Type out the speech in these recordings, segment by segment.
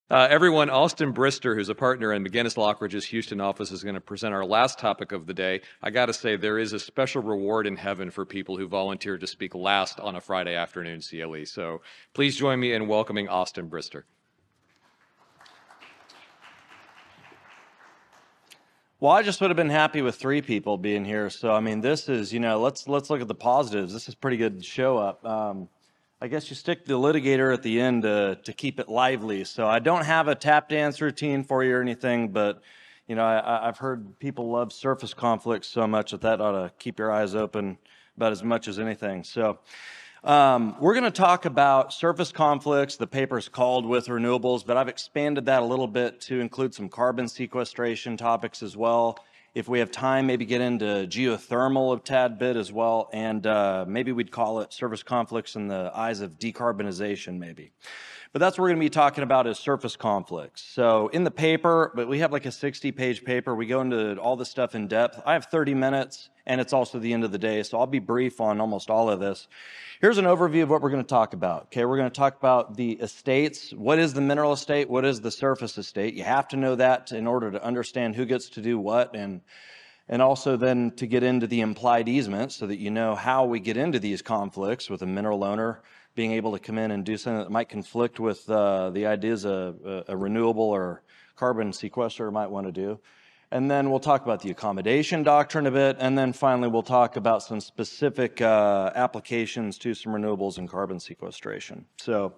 Everyone, Austin Brister, who's a partner in McGinnis Lockridge's Houston office, is going to present our last topic of the day. I got to say, there is a special reward in heaven for people who volunteer to speak last on a Friday afternoon CLE. So please join me in welcoming Austin Brister. Well, I just would have been happy with 3 people being here. So, I mean, this is, let's look at the positives. This is pretty good show up. I guess you stick the litigator at the end to keep it lively. So I don't have a tap dance routine for you or anything, but, I've heard people love surface conflicts so much that ought to keep your eyes open about as much as anything. So we're going to talk about surface conflicts. The paper's called With Renewables, but I've expanded that a little bit to include some carbon sequestration topics as well. If we have time, maybe get into geothermal a tad bit as well, and maybe we'd call it surface conflicts in the eyes of decarbonization maybe. But that's what we're going to be talking about is surface conflicts. So in the paper, but we have like a 60-page paper. We go into all this stuff in depth. I have 30 minutes, and it's also the end of the day, so I'll be brief on almost all of this. Here's an overview of what we're going to talk about. Okay, we're going to talk about the estates. What is the mineral estate? What is the surface estate? You have to know that in order to understand who gets to do what, and also then to get into the implied easement so that you know how we get into these conflicts with a mineral owner being able to come in and do something that might conflict with the ideas a renewable or carbon sequester might want to do. And then we'll talk about the accommodation doctrine a bit, and then finally we'll talk about some specific applications to some renewables and carbon sequestration. So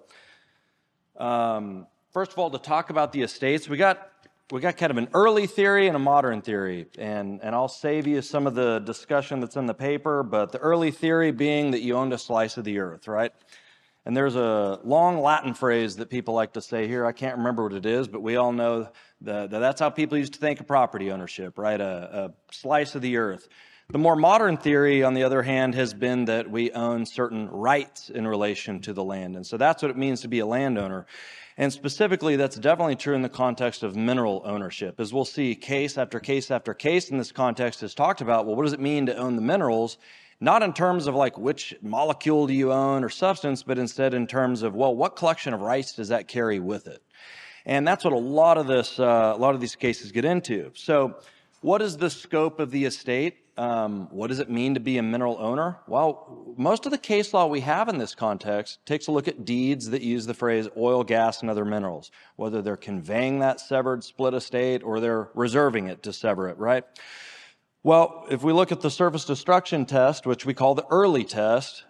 first of all, to talk about the estates, we got kind of an early theory and a modern theory, and I'll save you some of the discussion that's in the paper, but the early theory being that you owned a slice of the earth, right? And there's a long Latin phrase that people like to say here. I can't remember what it is, but we all know that's how people used to think of property ownership, right? A slice of the earth. The more modern theory, on the other hand, has been that we own certain rights in relation to the land. And so that's what it means to be a landowner. And specifically, that's definitely true in the context of mineral ownership. As we'll see, case after case after case in this context has talked about, well, what does it mean to own the minerals? Not in terms of like which molecule do you own or substance, but instead in terms of, well, what collection of rights does that carry with it? And that's what a lot of these cases get into. So what is the scope of the estate? What does it mean to be a mineral owner? Well, most of the case law we have in this context takes a look at deeds that use the phrase oil, gas, and other minerals, whether they're conveying that severed split estate or they're reserving it to sever it, right? Well, if we look at the surface destruction test, which we call the early test,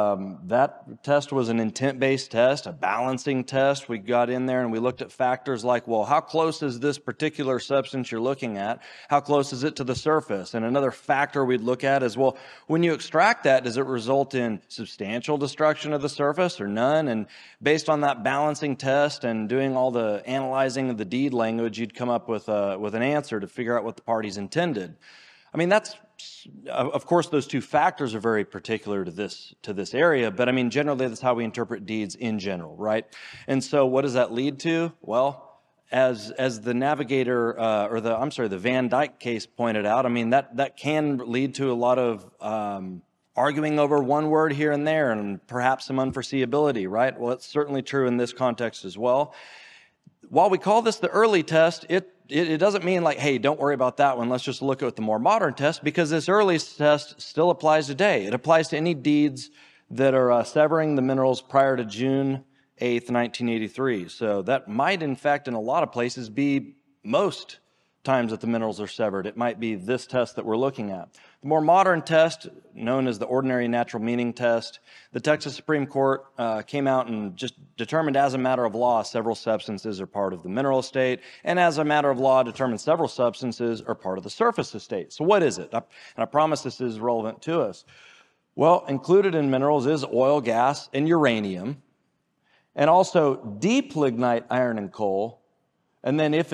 that test was an intent-based test, a balancing test. We got in there and we looked at factors like, well, how close is this particular substance you're looking at? How close is it to the surface? And another factor we'd look at is, well, when you extract that, does it result in substantial destruction of the surface or none? And based on that balancing test and doing all the analyzing of the deed language, you'd come up with an answer to figure out what the parties intended. I mean, that's, of course, those two factors are very particular to this area, but I mean, generally, that's how we interpret deeds in general, right? And so what does that lead to? Well, as the Navigator, the Van Dyke case pointed out, I mean, that can lead to a lot of arguing over one word here and there and perhaps some unforeseeability, right? Well, it's certainly true in this context as well. While we call this the early test, it doesn't mean like, hey, don't worry about that one. Let's just look at the more modern test, because this early test still applies today. It applies to any deeds that are severing the minerals prior to June 8th, 1983. So that might, in fact, in a lot of places be most times that the minerals are severed. It might be this test that we're looking at. The more modern test, known as the ordinary natural meaning test, the Texas Supreme Court came out and just determined as a matter of law several substances are part of the mineral estate, and as a matter of law determined several substances are part of the surface estate. So what is it? And I promise this is relevant to us. Well, included in minerals is oil, gas, and uranium, and also deep lignite, iron, and coal, and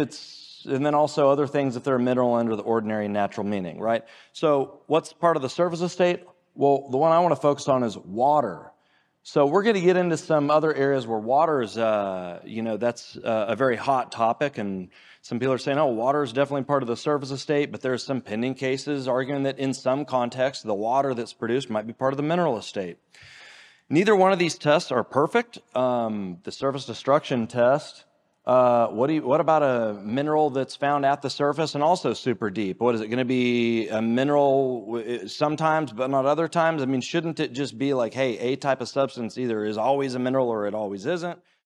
then also other things if they're a mineral under the ordinary natural meaning, right? So what's part of the surface estate? Well, the one I want to focus on is water. So we're going to get into some other areas where water is, that's a very hot topic, and some people are saying, oh, water is definitely part of the surface estate, but there's some pending cases arguing that in some contexts, the water that's produced might be part of the mineral estate. Neither one of these tests are perfect. The surface destruction test What about a mineral that's found at the surface and also super deep? What is it going to be? A mineral sometimes, but not other times? I mean, shouldn't it just be like, hey, a type of substance either is always a mineral or it always isn't?